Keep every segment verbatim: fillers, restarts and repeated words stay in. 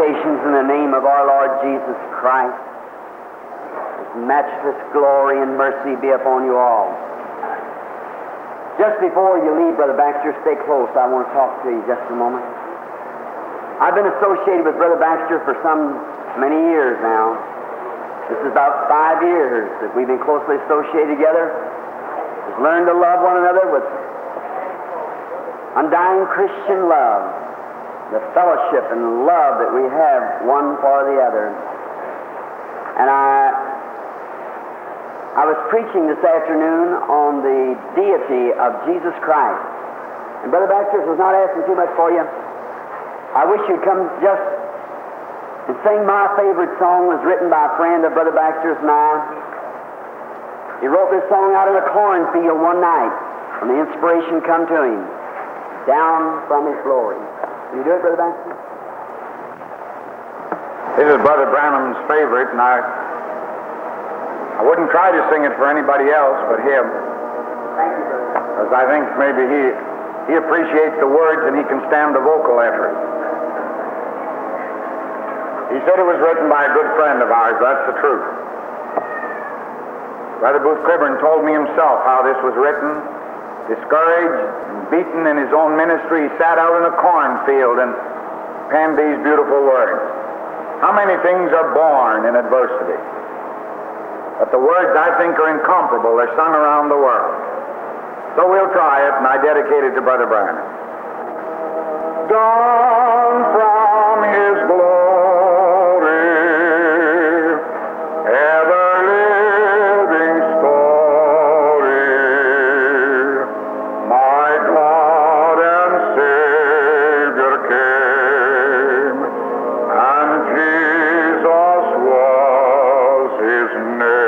salutations in the name of our Lord Jesus Christ. His matchless glory and mercy be upon you all. Just before you leave, Brother Baxter, stay close. I want to talk to you just a moment. I've been associated with Brother Baxter for some many years now. This is about five years that we've been closely associated together. We've learned to love one another with undying Christian love, the fellowship and love that we have one for the other. And I I was preaching this afternoon on the deity of Jesus Christ. And Brother Baxter, was not asking too much for you. I wish you'd come just and sing my favorite song. Was written by a friend of Brother Baxter's and I. He wrote this song out in a cornfield one night when the inspiration come to him, down from his glory. Can you do it, Brother Baxter? This is Brother Branham's favorite, and I I wouldn't try to sing it for anybody else but him. Thank you, brother. Because I think maybe he he appreciates the words and he can stand the vocal effort. He said it was written by a good friend of ours. That's the truth. Brother Booth Cliburn told me himself how this was written. Discouraged and beaten in his own ministry, he sat out in a cornfield and penned these beautiful words. How many things are born in adversity? But the words, I think, are incomparable. They're sung around the world. So we'll try it, and I dedicate it to Brother Branham. Down from his glory, ever-living story, my God and Savior came, and Jesus was his name.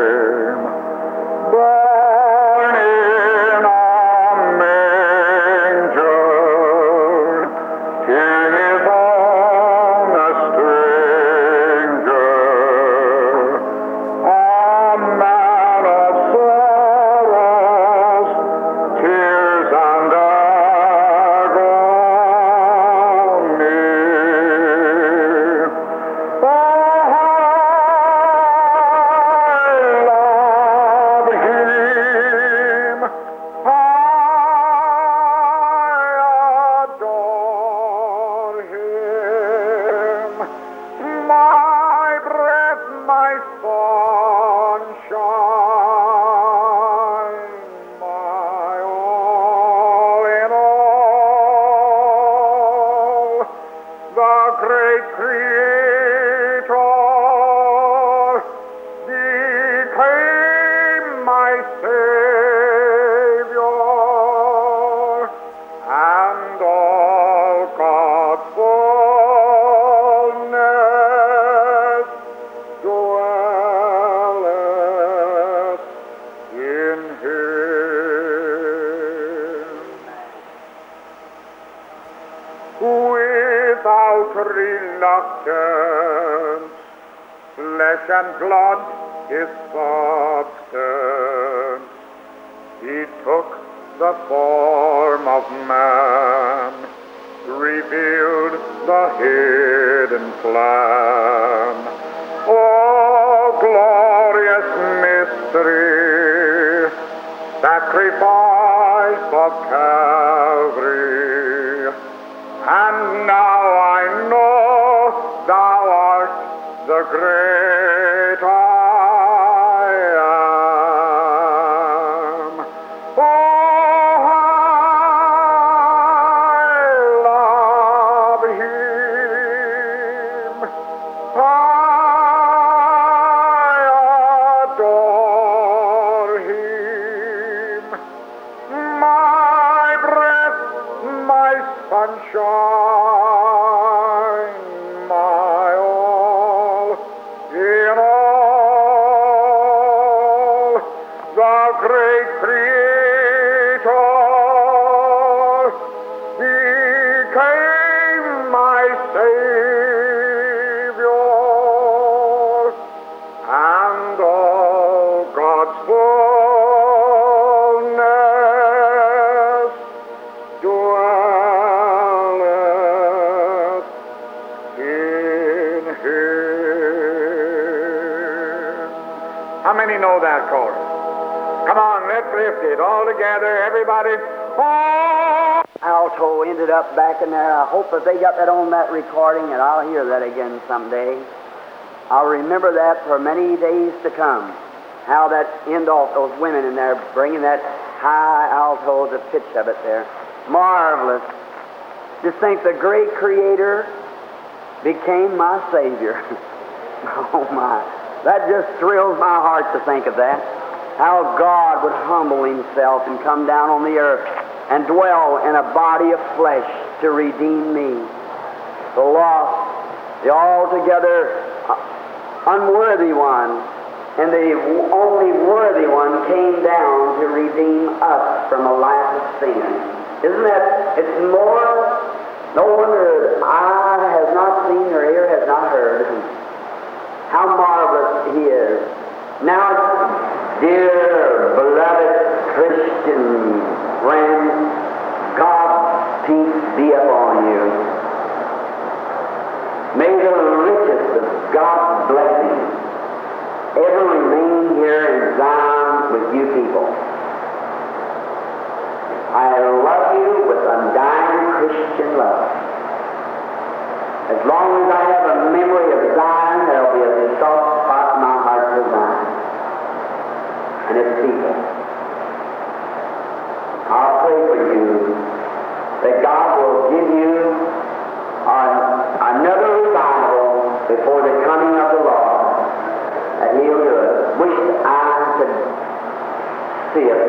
Reluctance, flesh and blood his substance, he took the form of man, revealed the hidden plan. Oh, glorious mystery, sacrifice of Calvary, and now I know thou art the great I am. Oh, I love him. I adore him. My breath, my sunshine, my all in many know that chorus? Come on, let's lift it all together, everybody. Oh! Alto ended up back in there. I hope that they got that on that recording, and I'll hear that again someday. I'll remember that for many days to come. How that end off those women in there, bringing that high alto, the pitch of it there. Marvelous. Just think the great Creator became my Savior. Oh my. That just thrills my heart to think of that. How God would humble Himself and come down on the earth and dwell in a body of flesh to redeem me. The lost, the altogether unworthy one, and the only worthy one came down to redeem us from a life of sin. Isn't that, it's more, no wonder eye has not seen or ear has not heard how marvelous He is. Now, dear beloved Christian friends, God's peace be upon you. May the richest of God's blessings ever remain here in Zion with you people. I love you with undying Christian love. As long as I have a memory of Zion, there will be a soft spot in my heart for Zion and its people. I'll pray for you that God will give you an, another revival before the coming of the Lord, that He'll do it. Wish I could see it.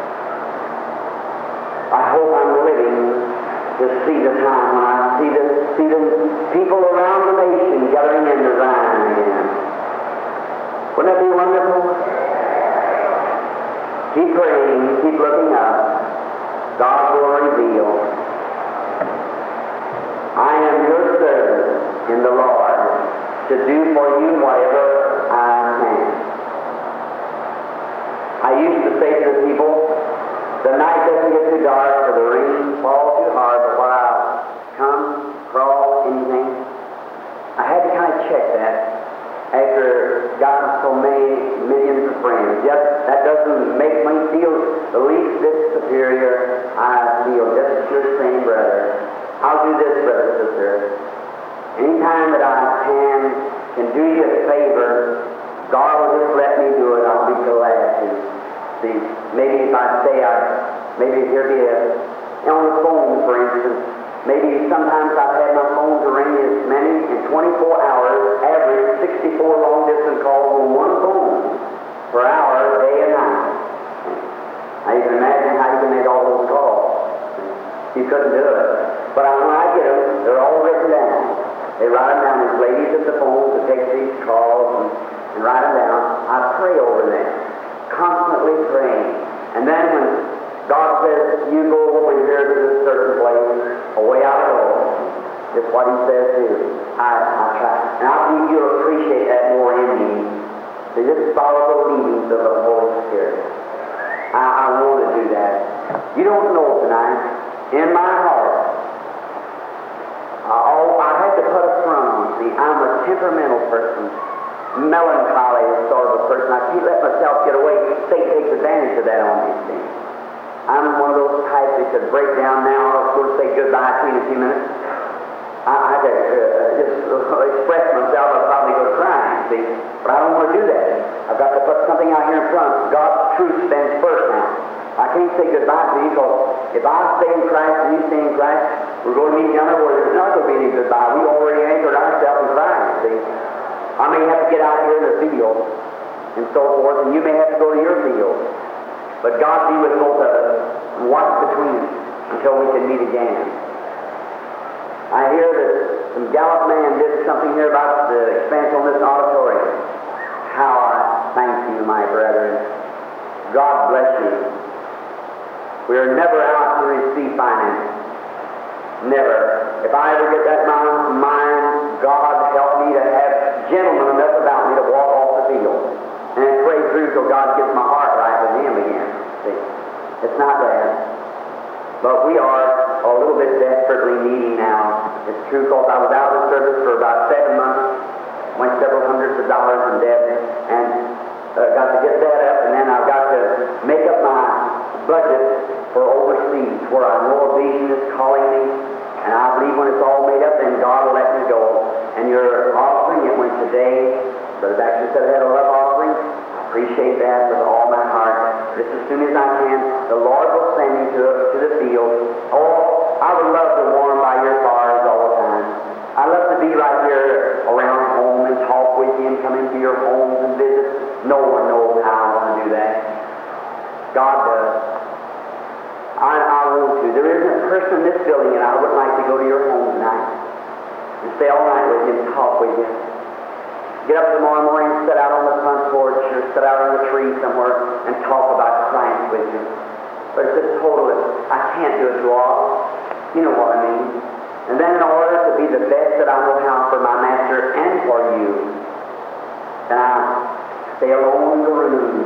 I hope I'm living to see the time when I see the, see the people around the nation gathering into Zion again. Wouldn't that be wonderful? Keep praying, keep looking up. God will reveal. I am your servant in the Lord to do for you whatever I can. I used to say to the people, the night doesn't get too dark or the rain falls too hard, but while I come, crawl, anything, I had to kind of check that after gotten so many millions of friends. Yet that doesn't make me feel the least bit superior. I feel just your same brother. I'll do this, brother, sister. Anytime that I can, can do you a favor, God will just let me do it. I'll be glad to. See, maybe if I say I, maybe here be a, on the phone, for instance, maybe sometimes I've had my phone to ring as many in twenty-four hours, average sixty-four long distance calls on one phone per hour, day and night. Now you can imagine how you can make all those calls. You couldn't do it. But when I get them, they're all written down. They write them down. There's ladies at the phone to take these calls and, and write them down. I pray over them, constantly praying. And then when God says, you go over here to this certain place, away I go. Just what He says to you. I, I try. And I think you'll appreciate that more in me. To just follow the leadings of the Holy Spirit. I, I want to do that. You don't know tonight, in my heart, I, oh, I had to put a front on. See, I'm a temperamental person. Melancholy sort of a person. I can't let myself get away. Satan takes advantage of that on me, see. I'm one of those types that could break down now. I'll sort of say goodbye to you in a few minutes. I, I could uh, just uh, express myself. I'd probably go crying, see. But I don't want to do that. I've got to put something out here in front. God's truth stands first now. I can't say goodbye to you because if I stay in Christ and you stay in Christ, we're going to meet yonder where there's not going to be any goodbye. We already anchored ourselves in Christ, see. I may have to get out here in the field and so forth, and you may have to go to your field. But God be with both of us and watch between us until we can meet again. I hear that some gallant man did something here about the expense on this auditorium. How I thank you, my brethren. God bless you. We are never out to receive finance. Never. If I ever get that in my mind, God help me to have gentlemen enough about me to walk off the field and pray through till God gets my heart right with Him again. See, it's not bad. But we are a little bit desperately needy now. It's true because I was out of the service for about seven months, went several hundreds of dollars in debt, and uh, got to get that up, and then I've got to make up my budget for overseas, where I know a vision is calling me, and I believe when it's all made up, then God will let me go. And your offering, it went today. Brother Baxter said I had a love offering. I appreciate that with all my heart. Just as soon as I can, the Lord will send me to, to the field. Oh, I would love to warm by your fires all the time. I love to be right here around home and talk with you and come into your homes and visit. No one knows how I want to do that. God does. I, I want to. There isn't a person in this building, and I wouldn't like to go to your home tonight and stay all night with you and talk with you. Get up tomorrow morning and sit out on the front porch or sit out on a tree somewhere and talk about Christ with you. But it's just total. I can't do it too often. You know what I mean. And then in order to be the best that I know how for my master and for you, then I stay alone in the room.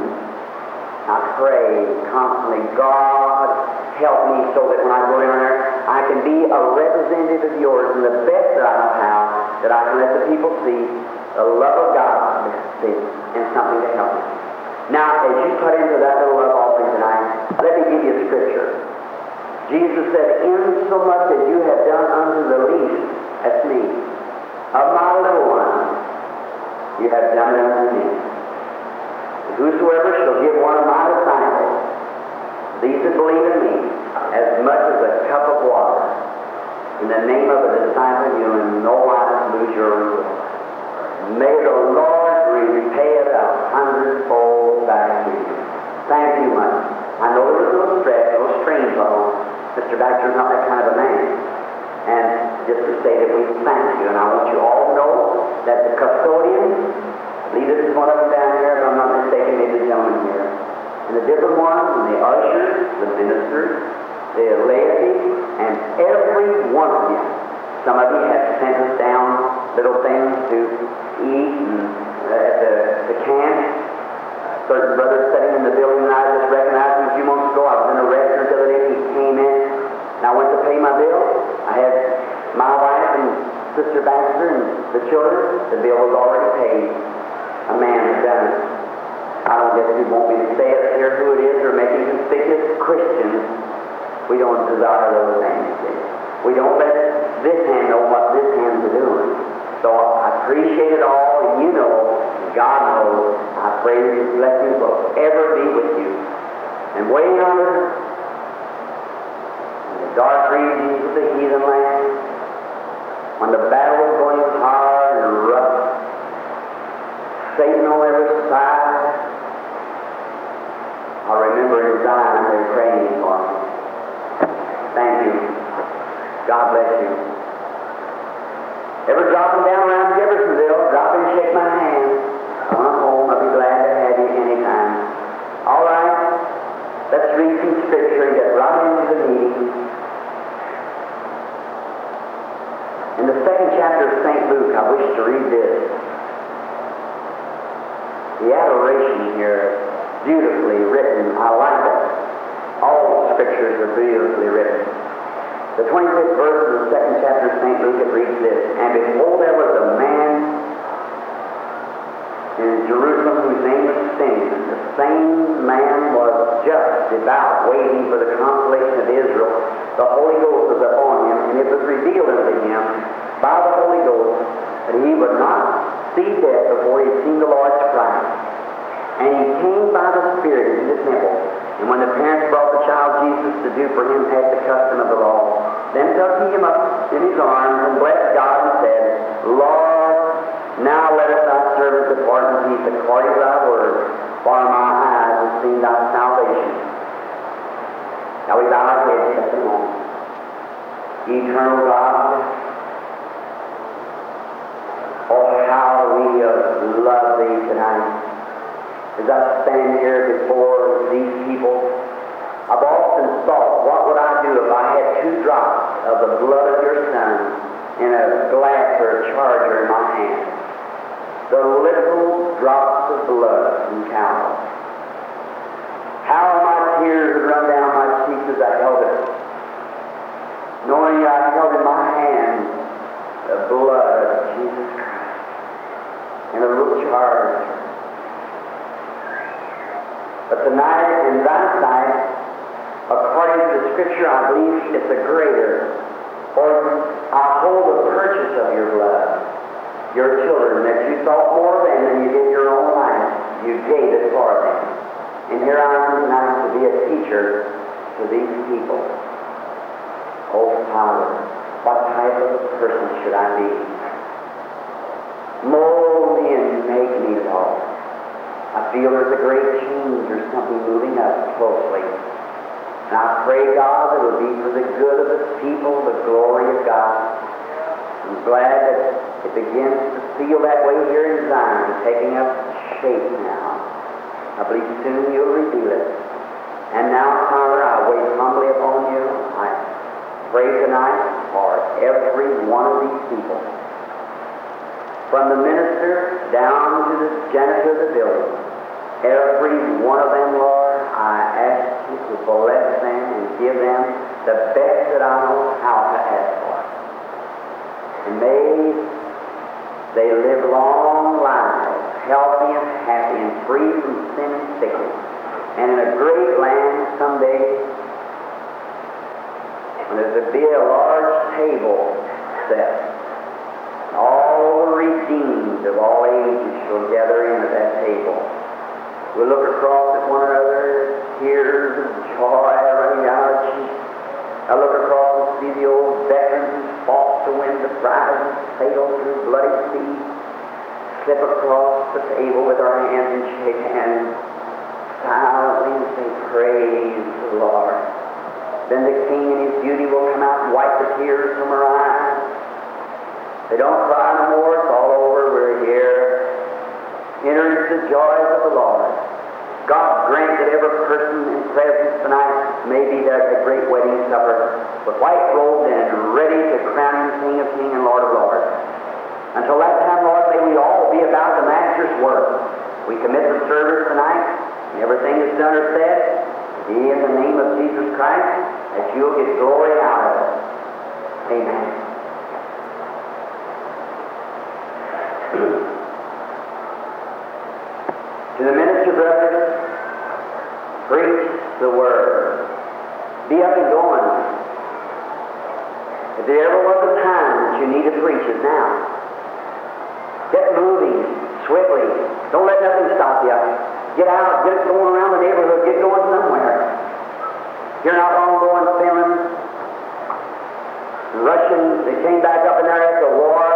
I pray constantly, God, help me so that when I go down there, I can be a representative of yours in the best that I know how, that I can let the people see the love of God and something to help me. Now, as you put into that little love offering tonight, let me give you a scripture. Jesus said, insomuch as you have done unto the least, that's me, of my little ones, you have done it unto me. Whosoever shall give one of my disciples, these that believe in me, as much as a cup of water, in the name of a disciple, you will in no wise lose your reward. May the Lord repay it a hundredfold back to you. Thank you much. I know there was no stress, no strain on Mister Baxter's not that kind of a man. And just to say that we thank you, and I want you all to know that the custodians, I believe this is one of them down here, if I'm not mistaken, maybe the gentleman here, and the different ones, and the ushers, the ministers, the laity, and every one of you. Some of you have sent us down little things to eat and uh, at the, the camp. A certain brother sitting in the building that I just recognized him a few months ago. I was in a restaurant the other day. He came in, and I went to pay my bill. I had my wife and Sister Baxter and the children. The bill was already paid. A man had done it. I don't guess you want me to say it here who it is or make it conspicuous. Christians, we don't desire those things. We don't let this hand know what this hand's doing. So I appreciate it all, and you know, God knows, I pray that His blessings will ever be with you. And way under in the dark regions of the heathen land, when the battle is going hard and rough, Satan on every side, I remember in Zion they're praying for me. Thank you. God bless you. Ever dropping down around Jeffersonville, drop in and shake my hand. When I'm home, I'll be glad to have you anytime. All right, let's read some scripture and get right into the meeting. In the second chapter of Saint Luke, I wish to read this. The adoration here, beautifully written. I like it. All the scriptures are beautifully written. The twenty-fifth verse of the second chapter of Saint Luke, it reads this, and behold, there was a man in Jerusalem whose name was Simeon. The same man was just, devout, waiting for the consolation of Israel. The Holy Ghost was upon him, and it was revealed unto him by the Holy Ghost that he would not see death before he had seen the Lord's Christ. And he came by the Spirit into the temple. And when the parents brought the child Jesus to do for him as the custom of the law, then took he him up in his arms and blessed God and said, Lord, now let us thy servants depart in peace according to thy word, for my eyes have seen thy salvation. Now we bow our heads just a moment. Eternal God, oh how we uh, love thee tonight. As I stand here before these people, I've often thought, what would I do if I had two drops of the blood of your Son in a glass or a charger in my hand? The little drops of blood from Calvary. How my tears would run down my cheeks as I held it, knowing I held in my hand the blood of Jesus Christ in a little charger. But tonight, in thy sight, according to the Scripture, I believe it's a greater. For I hold the purchase of your blood, your children, that you thought more of them than you did your own life. You gave it for them. And here I am tonight to be a teacher to these people. Oh, Father, what type of person should I be? Mold me and make me, Lord. I feel there's a great change or something moving up closely. And I pray, God, that it will be for the good of the people, the glory of God. I'm glad that it begins to feel that way here in Zion, taking up shape now. I believe soon you'll reveal it. And now, Father, I wait humbly upon you. I pray tonight for every one of these people, from the minister down to the janitor of the building. Every one of them, Lord, I ask you to bless them and give them the best that I know how to ask for. And may they live long lives, healthy and happy and free from sin and sickness. And in a great land someday, when there's to be a large table set, all the redeemed of all ages shall gather in at that table. We'll look across at one another, tears of joy running down our cheeks. I look across and see the old veterans who fought to win the prize and sailed through bloody seas, slip across the table with our hands and shake hands, silently and say, praise the Lord. Then the King in his beauty will come out and wipe the tears from our eyes. They don't cry no more, it's all over, we're here. Enter into the joys of the Lord. God grant that every person in presence tonight may be there at a great wedding supper with white robes and ready to crown him King of Kings and Lord of Lords. Until that time, Lord, may we all be about the Master's work. We commit the service tonight, and everything is done or said, be in the name of Jesus Christ, that you'll get glory out of it. Amen. To the minister, brothers, preach the Word. Be up and going. If there ever was a time that you need to preach it, now. Get moving swiftly. Don't let nothing stop you. Get out, get it going around the neighborhood, get going somewhere. Here not long ago in Finland, the Russians, they came back up in there after the war.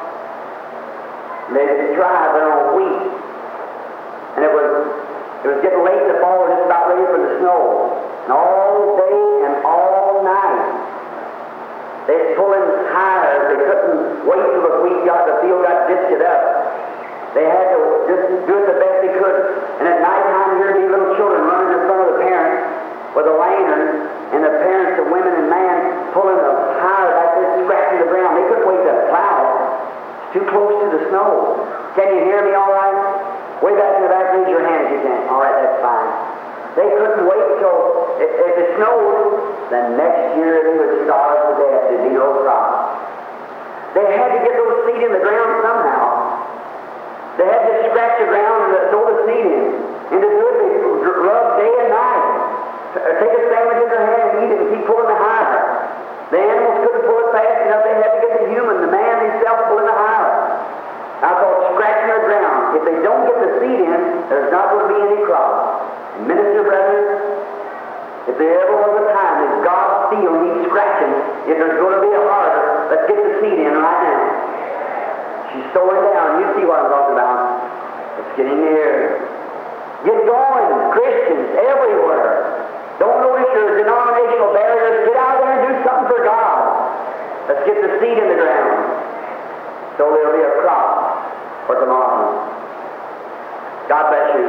They tried their own wheat. And it was it was getting late in the fall, just about ready for the snow. And all day and all night, they pulled in higher. They couldn't wait till the wheat got, the field got dished up. They had to just do it the best they could. And at night time, here these little children running in front of the parents with a lantern, and the parents, the women and man, pulling the higher back there, scratching the ground. They couldn't wait to plow it. It's too close to the snow. Can you hear me all right? Way back in the back, raise your hand if you can. All right, that's fine. They couldn't wait till, if, if it snowed, then next year they would starve to death. There'd be no crop. They had to get those seed in the ground somehow. They had to scratch the ground and throw the seed in. And to do it, they rubbed day and night. Take a sandwich in their hand and eat it and keep pulling the higher. The animals couldn't pull it fast enough. They had to get the human, the man himself, pulling the higher. I thought scratching the ground. If they don't get the seed in, there's not going to be any crop. And minister brothers, if there ever was a time that God's field needs scratching, if there's going to be a harvest, let's get the seed in right now. She's sowing down. You see what I'm talking about. It's getting near. Get going, Christians everywhere. Don't notice your denominational barriers. Get out there and do something for God. Let's get the seed in the ground, so there'll be a crop for tomorrow. God bless you.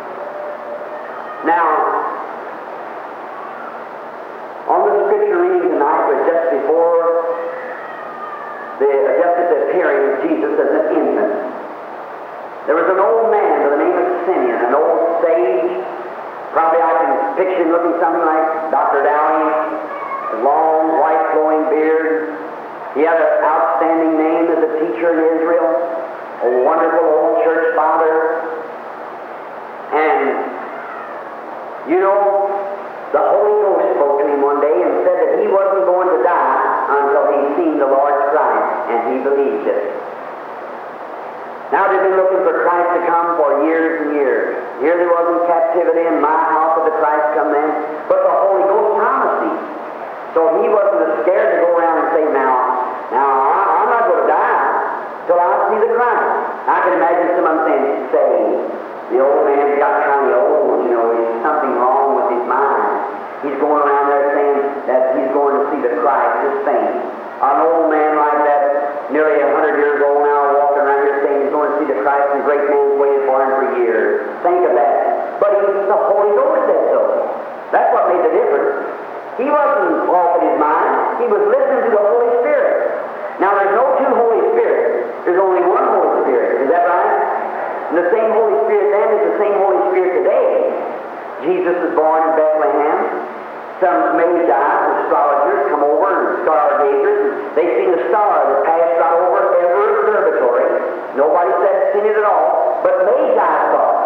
Now, on the scripture reading tonight was just before the just at the appearing of Jesus as an infant. There was an old man by the name of Simeon, an old sage. Probably I can picture him looking something like Doctor Downey, a long, white, flowing beard. He had an outstanding name as a teacher in Israel, a wonderful old church father. And You know, the Holy Ghost spoke to him one day and said that he wasn't going to die until he'd seen the Lord Christ, and he believed it. Now they've been looking for Christ to come for years and years. Here they was in captivity in my house of the Christ come then, but the Holy Ghost promised him. So he wasn't scared to go around and say, now, now I, I'm not going to die till I see the Christ. I can imagine someone saying, say, the old man's got kind of old, you know, there's something wrong with his mind. He's going around there saying that he's going to see the Christ, this thing. An old man like that, nearly a hundred years old now, walking around here saying he's going to see the Christ, and great man's waited for him for years. Think of that. But he, the Holy Ghost said so. That's what made the difference. He wasn't off in his mind. He was listening to the Holy Spirit. Now, there's no two Holy Spirits. There's only one Holy Spirit. Is that right? And the same Holy Spirit then is the same Holy Spirit today. Jesus was born in Bethlehem. Some Magi, astrologers, come over and stargazers, and they seen a star that passed right over every observatory. Nobody said seen it at all, but Magi saw it.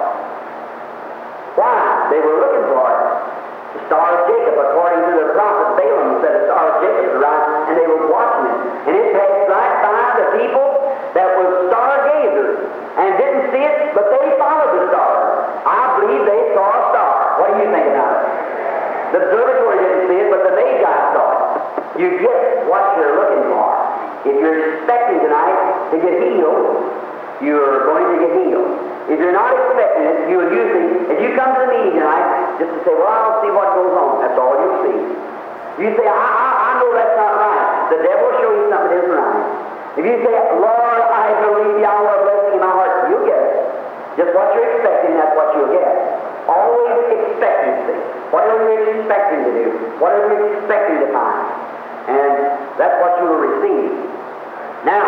Why? They were looking for it. The star of Jacob, according to the prophet Balaam, said the star of Jacob was right, and they were watching it. And it passed right by the people that were stargazers and didn't see it, but they followed the star. I believe they saw a star. What do you think about it? The observatory didn't see it, but the Magi saw it. You get what you're looking for. If you're expecting tonight to get healed, you're going to get healed. If you're not expecting it, you'll usually, if you come to the meeting tonight, just to say, well, I'll see what goes on. That's all you'll see. You say, I, I, I know that's not right. The devil will show you something isn't right. If you say, Lord, I believe Yahweh blessing in my heart, you'll get it. Just what you're expecting, that's what you'll get. Always expectancy. Whatever you're expecting to do, whatever you're expecting to find. And that's what you will receive. Now,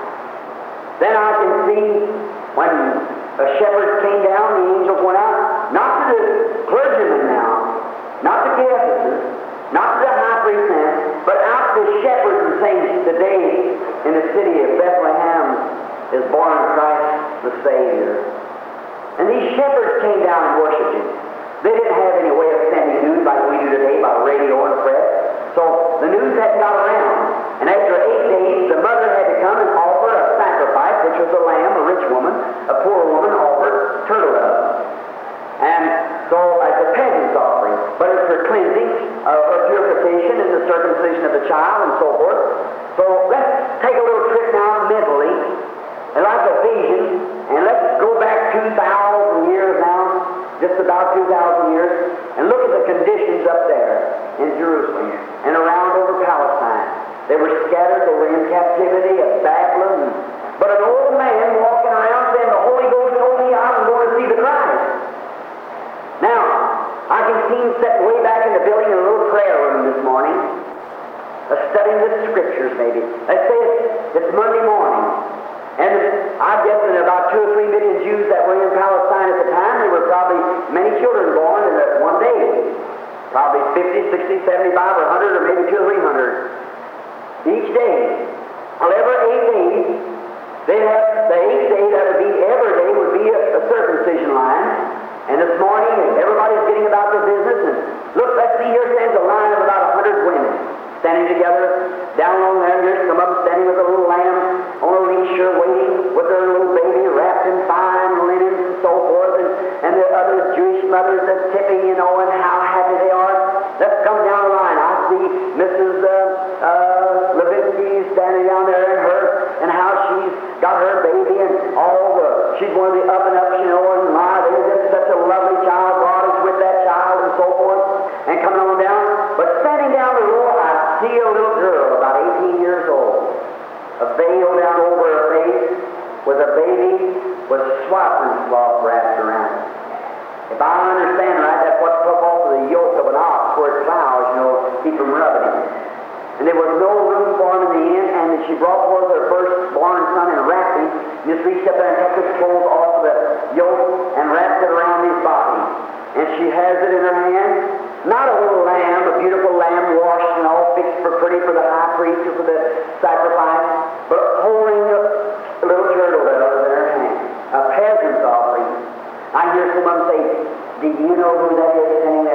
then I can see when a shepherd came down, the angels went out, not to the clergyman now, not to Ephesus, not to the high priest now, but out to the shepherds and saying, today in the city of Bethlehem is born Christ the Savior. And these shepherds came down and worshipped him. They didn't have any way of sending news like we do today by radio and press. So the news hadn't got around. And after eight days, the mother had to come and offer a sacrifice, which was a lamb, a rich woman, a poor woman offered turtle doves. And so as a peasant's offering, but it's for cleansing, uh, for purification and the circumcision of the child and so forth. So let's take a little trip now mentally, and like a vision, and let's go back two thousand years now, just about two thousand years, and look at the conditions up there in Jerusalem and around over Palestine. They were scattered, they were in captivity of Babylon. But an old man walking around saying, the Holy Ghost told me I'm going to see the Christ. Now, I can see him sitting way back in the building in a little prayer room this morning, uh, studying the Scriptures maybe. Let's say it's, it's Monday morning. And I guess in about two or three million Jews that were in Palestine at the time, there were probably many children born in that one day. Probably fifty, sixty, seventy-five, or one hundred, or maybe two or three hundred. Each day. Well, every eight days, they have, the eighth day, that would be, every day would be a, a circumcision line. And this morning, everybody's getting about their business. And look, let's see, here stands a line of about a hundred women standing together. Down on there, here's some of them standing with a little lamb on a leash or waiting with their little baby wrapped in fine linens and so forth. And, and the other Jewish mothers that's tipping, you know, and how happy they are. Let's come down the line. I see Missus Uh, uh, Levinsky standing down there and her, and how she's got her baby and all the, she's one of the up and ups, you know, and my, they're just such a lovely child. God is with that child and so forth. And coming on down. But standing down the row, I see a little girl, about eighteen years old, a veil down over her face, with a baby with swaddling cloth wrapped around it. If I understand right, that's what took off of the yoke of an ox where it plows, you know, to keep from rubbing it. And there was no room for him in the inn, and she brought forth her firstborn son and wrapped him, and just reached up there and took his clothes off of the yoke and wrapped it around his body. And she has it in her hand. Not a little lamb, a beautiful lamb washed and all fixed for pretty for the high priest or for the sacrifice, but holding a little turtle dove in her hand, a peasant's offering. I hear someone say, do you know who that is standing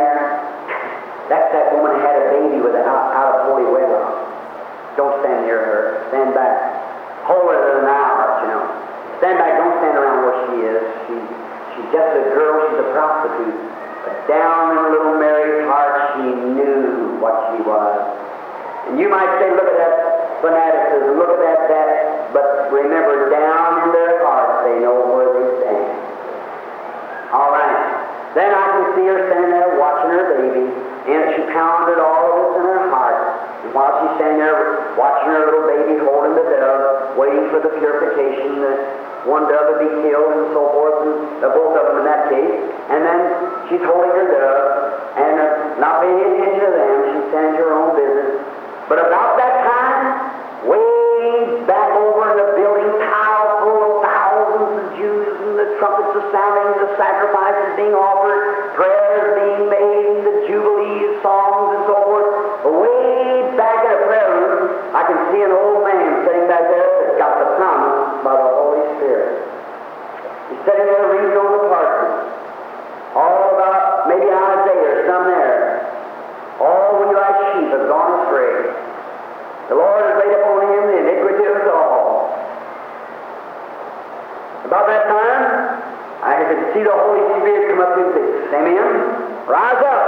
just a girl, she's a prostitute. But down in her little Mary's heart, she knew what she was. And you might say, look at that fanaticism, look at that, that. But remember, down in their hearts, they know where they stand. All right. Then I can see her standing there watching her baby, and she pounded all of this in her heart. And while she's standing there watching her little baby holding the dove, waiting for the purification, the one dove to be killed and so forth, and uh, both of them in that case. And then she's holding her dove and uh, not paying any attention to them. She's standing to her own business. But about that time, way back over in the building, pile full of thousands of Jews, and the trumpets are sounding, the sacrifices being offered, prayers being made, the jubilee songs and so forth. Way back in a prayer room, I can see an old man sitting back there that's got the promise by the Holy Spirit. He's sitting there reading on the parchment, all about maybe Isaiah or some there. All we like sheep have gone astray. The Lord has laid upon him the iniquity of us all. About that time, I could see the Holy Spirit come up to him and say, Simeon, rise up.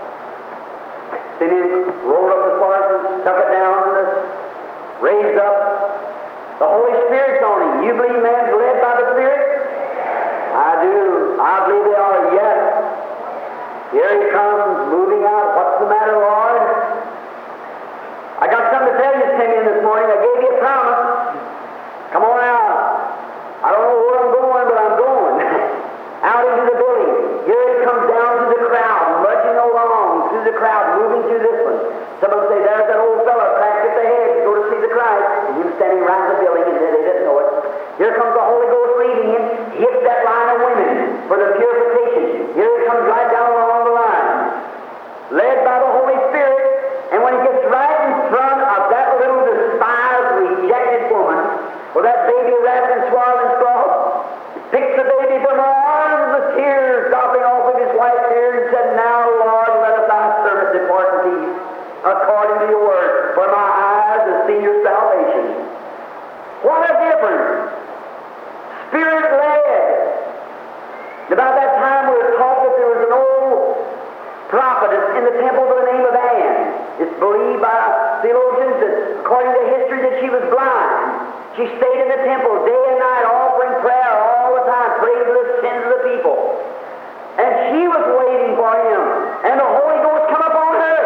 Simeon rolled up the parchment, stuck it down, and raised up. The Holy Spirit's on him. You believe man's led by the Spirit? I do. I believe they are yet. Here he comes, moving out. What's the matter, Lord? I got something to tell you, Simeon, this morning. I gave you a promise. Come on out. I don't know where I'm going, but I'm going. Out into the building. Here he comes down through the crowd, mudging along through the crowd, moving through this one. Some of them say, there's that old fellow cracked at the head to go to see the Christ. And him standing right in the building, and they didn't know it. Here comes the Holy Ghost leading him. He hits that line of women for the purification. Here he comes right down along the line, led by the Holy Spirit. And when he gets right in front of that little despised, rejected woman, with that baby wrapped in swaddling straw, he picks the baby from her arms, the tears dropping off of his white beard, and said, Now, Lord, let thy servant depart in peace, according to your word, for my eyes have seen your salvation. What a difference! Spirit-led. About that time, we were taught that there was an old prophetess in the temple by the name of Anne. It's believed by theologians that, according to history, that she was blind. She stayed in the temple day and night, offering prayer all the time, praying for the sins of the people. And she was waiting for him, and the Holy Ghost come upon her.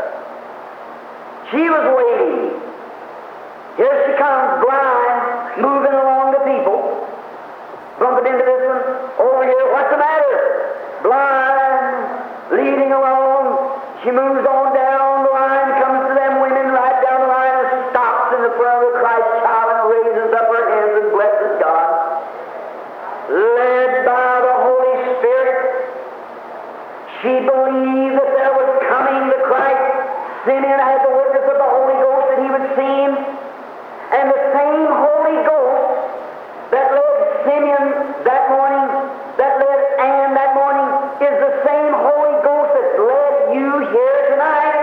She was waiting. Here she comes, blind, moving along the people. Bumping into this one, over here, what's the matter? Blind, leading along. She moves on down the line, comes to them women right down the line, and stops in the front of the Christ child and raises up her hands and blesses God. Led by the Holy Spirit, she believed that there was coming the Christ. Simeon had the witness of the Holy Ghost that he would see him. And the same Holy Ghost that led Simeon that morning, that led Anne that morning, is the same Holy Ghost that's led you here tonight.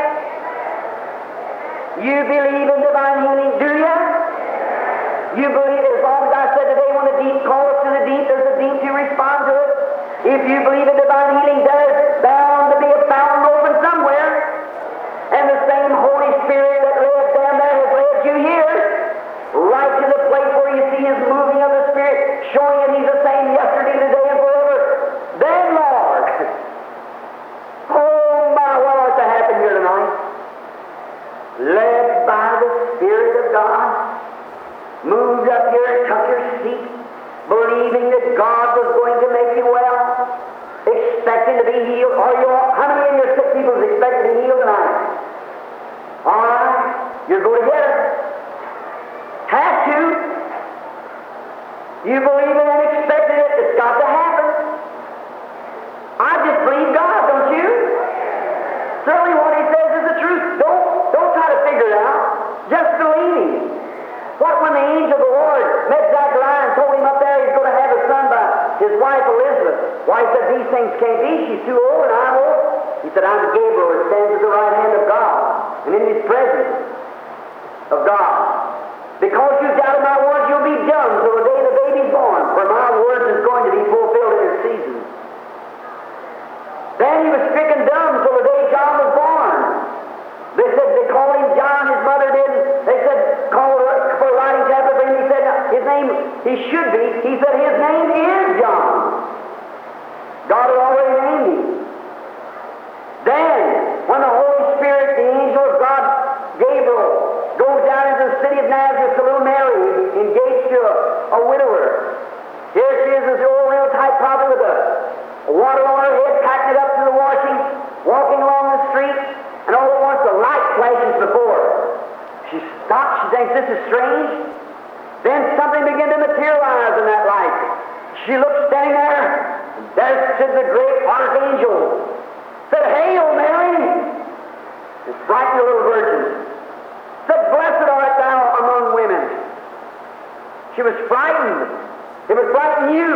You believe in divine healing, do you? You believe, as long as I said today, when the deep calls to the deep, there's a deep to respond to it. If you believe in divine healing, there's bound to be a fountain open somewhere. And the same Holy Spirit that led them there has led you here, right to the place where you see His moving of the Spirit, showing that He's the same yesterday, today, and forever. Then, Lord, oh my, what ought to happen here tonight? Led by the Spirit of God, moved up here, took your seat, believing that God was going to make you well, expecting to be healed. Are you all, how many of your sick people is expecting to be healed tonight? All right, you're going to get it. Have to. You believe in it and expected it. It's got to happen. I just believe God, don't you? Certainly what He says is the truth. Don't, don't try to figure it out. Just believe Him. What when the angel of the Lord met Zechariah and told him up there he's going to have a son by his wife Elizabeth? Why, he said, these things can't be. She's too old and I'm old. He said, I'm Gabriel that stands at the right hand of God and in His presence of God. Because you've doubted my words, you'll be dumb till the day the baby's born. For my words is going to be fulfilled in its season. name he should be. He said his name is John. God had already named him. Then, when the Holy Spirit, the angel of God, Gabriel, goes down into the city of Nazareth to little Mary, engaged to a, a widower. Here she is, this old real type prophet with a, a water on her head, packing it up to the washing, walking along the street, and all at once a light flashes before her. She stops, she thinks this is strange. Then something began to materialize in that light. She looked standing there, and there stood the great archangel. Said, "Hail, Mary!" This bright little virgin. Said, "Blessed art thou among women." She was frightened. It would frighten you.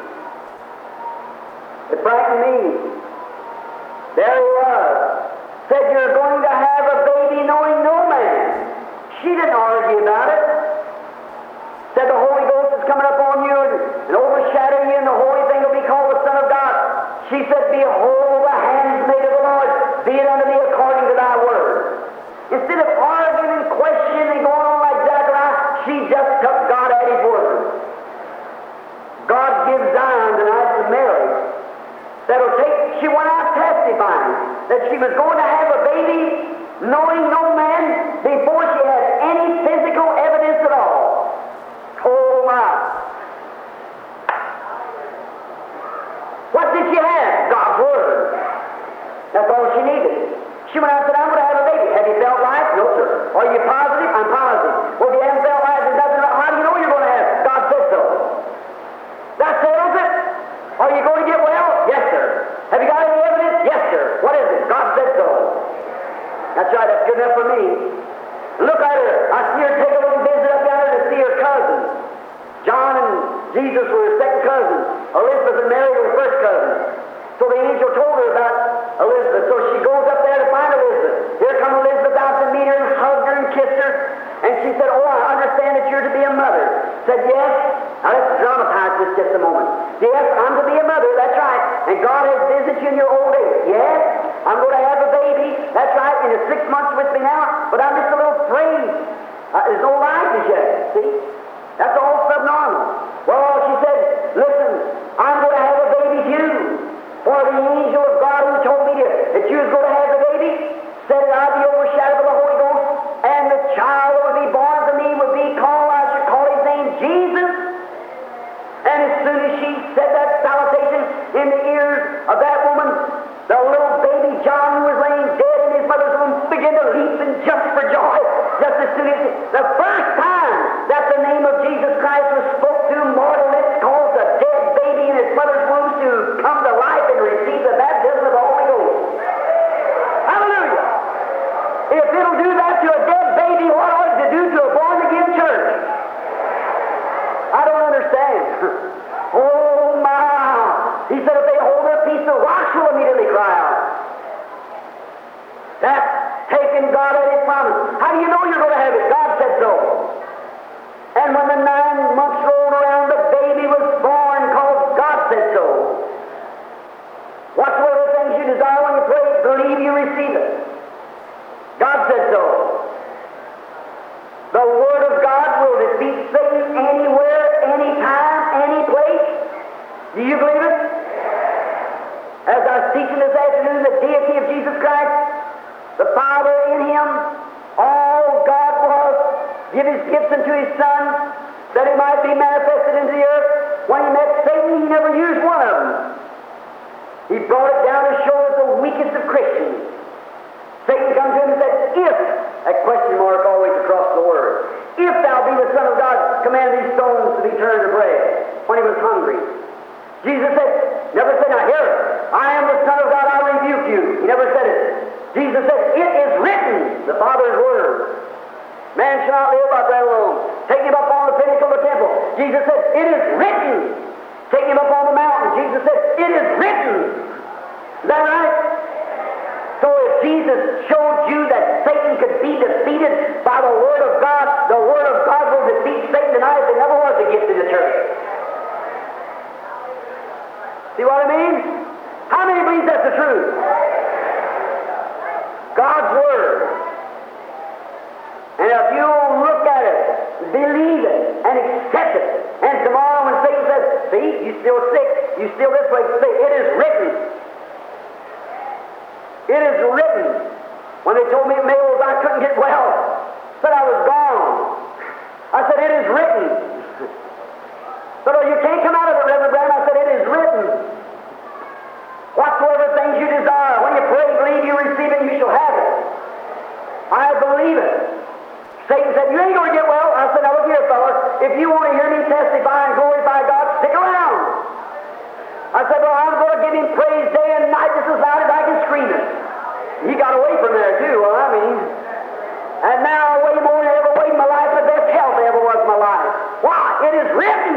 It frightened me. There he was. Said, "You're going to have a baby knowing no man." She didn't argue about it. Said, "The Holy Ghost is coming upon you and, and overshadow you, and the holy thing will be called the Son of God." She said, "Behold, the handmaid of the Lord, be it unto me according to thy word." Instead of arguing and questioning and going on like Zechariah, she just took God at his word. God gives Zion tonight to Mary. That'll take, she went out testifying that she was going to have a baby knowing no man before she had any physical evidence at all. Oh my. What did she have? God's Word. That's all she needed. She went out and said, "I'm going to have a baby." Have you felt life? No, sir. Are you positive? I'm positive. Well, if you haven't felt life, there's nothing wrong. How do you know you're going to have it? God said so. That settles it. Are you going to get well? Yes, sir. Have you got any evidence? Yes, sir. What is it? God said so. That's right. That's good enough for me. Look at her. I see her take a little visit up down there to see her cousin. John and Jesus were her second cousins. Elizabeth and Mary were her first cousins. So the angel told her about Elizabeth. So she goes up there to find Elizabeth. Here come Elizabeth out to meet her and hugged her and kissed her. And she said, "Oh, I understand that you're to be a mother." Said, "Yes." Now let's dramatize this just a moment. "Yes, I'm to be a mother, that's right. And God has visited you in your old age." "Yes, I'm going to have a baby." "That's right, and it's six months with me now, but I'm just a little afraid. Uh, there's no life as yet." See? That's all subnormal. Well, she said, "Listen, I'm going to have a baby too. For the angel of God who told me to, that you was going to have the baby, said that I'd be overshadowed by the Holy Ghost, and the child that would be born to me would be called, I should call his name Jesus." And as soon as she said that salutation in the ears of that woman, the little baby John, who was laying dead in his mother's womb, began to leap and jump for joy. Just as soon as the first time that the name of Jesus Christ was spoke to mortal lips, caused a dead baby in his mother's womb to come to life and receive the baptism of the Holy Ghost. Hallelujah! If it'll do that to a dead baby, what ought it to do to a born-again church? I don't understand. Oh my! He said if they hold their peace, the rocks will immediately cry out. That's taking God at His promise. How do you know you're going to have it? God said so. And when the nine months rolled around, the baby was born because God said so. Whatsoever things you desire when you pray, believe you receive it. God said so. The Word of God will defeat Satan anywhere, anytime, any place. Do you believe it? As I was teaching this afternoon, the deity of Jesus Christ, the Father in Him, all God was, give His gifts unto His Son, that He might be manifested into the earth. When He met Satan, He never used one of them. He brought it down to show us the weakest of Christians. Satan comes to him and said, "If," that question mark always across the word, "if thou be the Son of God, command these stones to be turned to bread," when he was hungry. Jesus said, never said, "Now hear it, I am the Son of God, I rebuke you." He never said it. Jesus said, "It is written," the Father's word. Man shall not live by bread alone. Take him up on the pinnacle of the temple. Jesus said, "It is written." Take him up on the mountain. Jesus said, "It is written." Is that right? So if Jesus showed you that Satan could be defeated by the Word of God, the Word of God will defeat Satan tonight if there never was a gift in the church. See what I mean? How many believe that's the truth? God's Word. And if you look at it, believe it, and accept it, still sick, you still this way, say, it is written. It is written. When they told me at Mayos I couldn't get well, said I was gone. I said, it is written. Said, oh, you can't come out of it, Reverend Branham. I said, it is written. Whatsoever things you desire, when you pray, believe you receive it, you shall have it. I believe it. Satan said, you ain't going to get well. I said, now look here, fellas. If you want to hear me testify and glorify God, stick around. I said, well, I'm going to give him praise day and night just as loud as I can scream it. He got away from there, too. Well, I mean, and now I weigh more than I ever weighed in my life, the best health I ever was in my life. Why? It is written.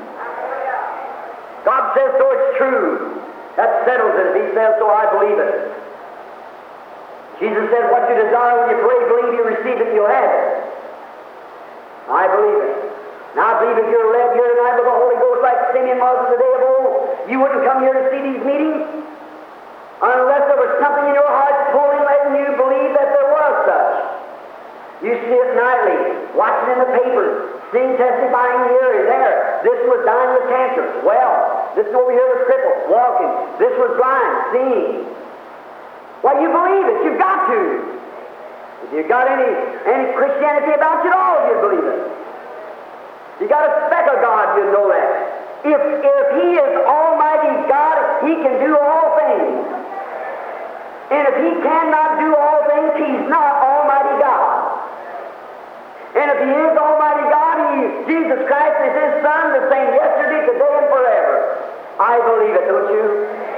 God says so, it's true. That settles it. If he says so, I believe it. Jesus said, what you desire when you pray, believe you receive it, you'll have it. I believe it. Now, I believe if you're led here tonight with the Holy Ghost like Simeon was in the day of old, you wouldn't come here to see these meetings unless there was something in your heart pulling, letting you believe that there was such. You see it nightly, watching in the papers, seeing testifying here and there. This was dying with cancer. Well, this over here was crippled, walking. This was blind, seeing. Well, you believe it. You've got to. If you've got any, any Christianity about you at all, you believe it. You got a speck of God, you know that. If, if He is Almighty God, He can do all things. And if He cannot do all things, He's not Almighty God. And if He is Almighty God, He, Jesus Christ is His Son, the same yesterday, today, and forever. I believe it, don't you?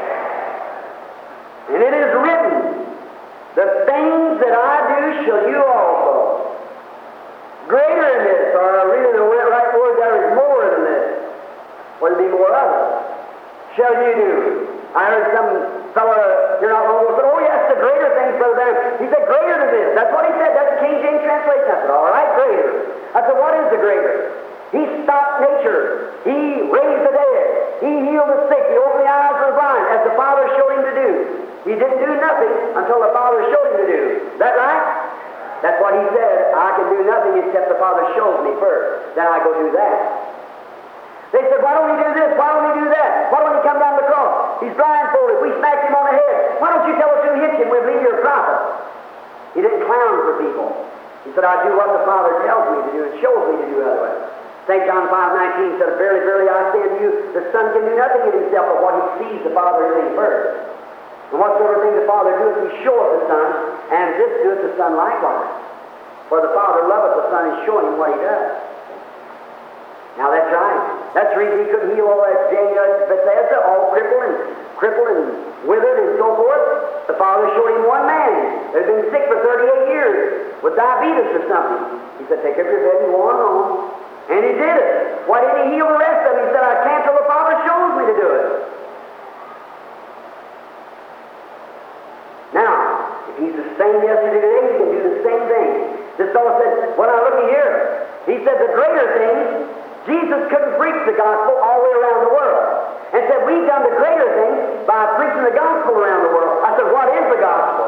And it is written, the things that I do shall you also. Greater than this, or really the right word there is more than this, or there be more of it, shall you do. I heard some fellow here not long ago said, oh yes, the greater things, Brother Branham. He said, greater than this. That's what he said. That's the King James translation. I said, all right, greater. I said, what is the greater? He stopped nature. He raised the dead. He healed the sick. He opened the eyes of the blind, as the Father showed him to do. He didn't do nothing until the Father showed him to do. Is that right? That's what he said. I can do nothing except the Father shows me first. Then I go do that. They said, why don't he do this? Why don't he do that? Why don't he come down the cross? He's blindfolded. We smacked him on the head. Why don't you tell us who hit you? We believe you're a prophet. He didn't clown for people. He said, I do what the Father tells me to do and shows me to do otherwise. Saint John five nineteen said, verily, verily, I say to you, the Son can do nothing in himself but what he sees the Father doing first. And whatsoever thing the Father doeth, he showeth the Son, and this doeth the Son likewise. For the Father loveth the Son and showing him what he does. Now that's right. That's the reason he couldn't heal all that Jane uh, Bethesda, all crippled and crippled and withered and so forth. The Father showed him one man that had been sick for thirty-eight years with diabetes or something. He said, take up your bed and go on home. And he did it. Why didn't he heal the rest of them? He said, I can't till the Father shows me to do it. Now, if he's the same yesterday today, he can do the same thing. This fellow said, when I look at here, he said the greater thing, Jesus couldn't preach the gospel all the way around the world. And said, we've done the greater thing by preaching the gospel around the world. I said, what is the gospel?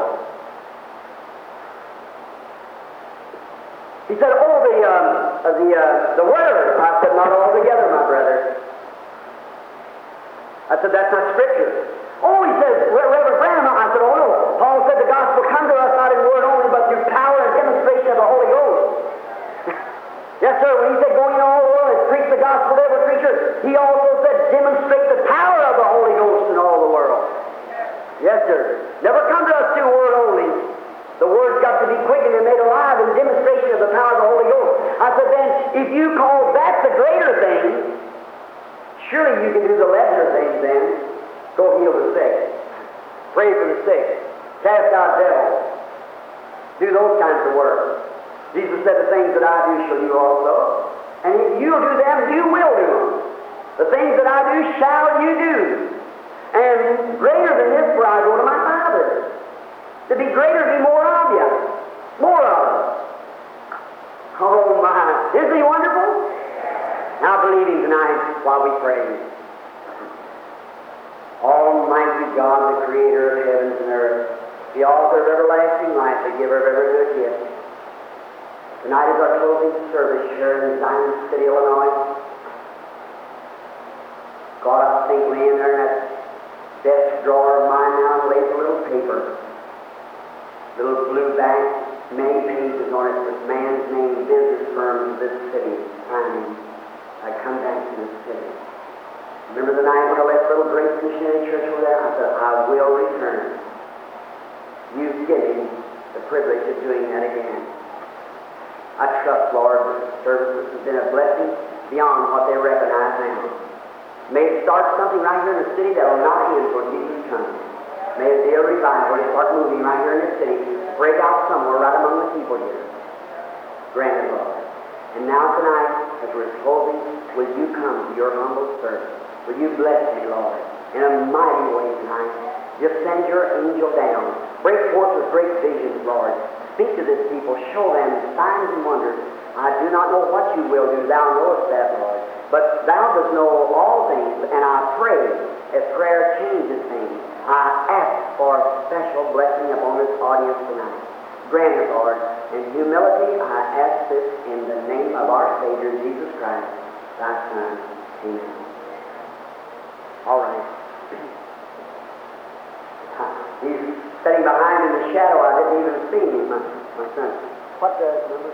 He said, oh, the, um, uh, the, uh, the Word. I said, not altogether, my brother. I said, that's not Scripture. Oh, he says, Reverend Branham. I said, oh, no. Paul said the gospel come to us not in word only, but through power and demonstration of the Holy Ghost. Yes, sir. When he said, go into all the world and preach the gospel to every creature, he also said, demonstrate the power of the Holy Ghost in all the world. Yes, sir. Never come to us through word only. The Word's got to be quickened and made alive in demonstration of the power of the Holy Ghost. I said, then, if you call that the greater thing, surely you can do the lesser things then. Go heal the sick. Pray for the sick. Cast out devils. Do those kinds of work. Jesus said, the things that I do shall you also. And if you'll do them, you will do them. The things that I do shall you do. And greater than this, for I go to my Father. To be greater, be more of you. More of it. Oh my. Isn't he wonderful? Now believe him tonight while we pray. Almighty God, the creator of heavens and earth, the author of everlasting life, the giver of every good gift. Tonight is our closing service here in Zion City, Illinois. God, I think laying there in that desk drawer of mine now lays a little paper, little blue back, many pages on it with man's name, business firms of this city, signing. I come back to this city. Remember the night when I left Little Grace Missionary Church over there? I said, I will return. You've given the privilege of doing that again. I trust, Lord, that the service has been a blessing beyond what they recognize now. May it start something right here in the city that will not end till Jesus comes. May it be a revival and start moving right here in this city, break out somewhere right among the people here. Grant it, Lord. And now tonight, as we're closing, will you come to your humble service? Will you bless me, Lord, in a mighty way tonight? Just send your angel down. Break forth with great visions, Lord. Speak to this people. Show them signs and wonders. I do not know what you will do. Thou knowest that, Lord. But Thou dost know all things, and I pray, as prayer changes things, I ask for a special blessing upon this audience tonight. Grant it, Lord. In humility, I ask this in the name of our Savior, Jesus Christ, Thy Son. Amen. All right. He's sitting behind in the shadow. I didn't even see him, my, my son. What the number?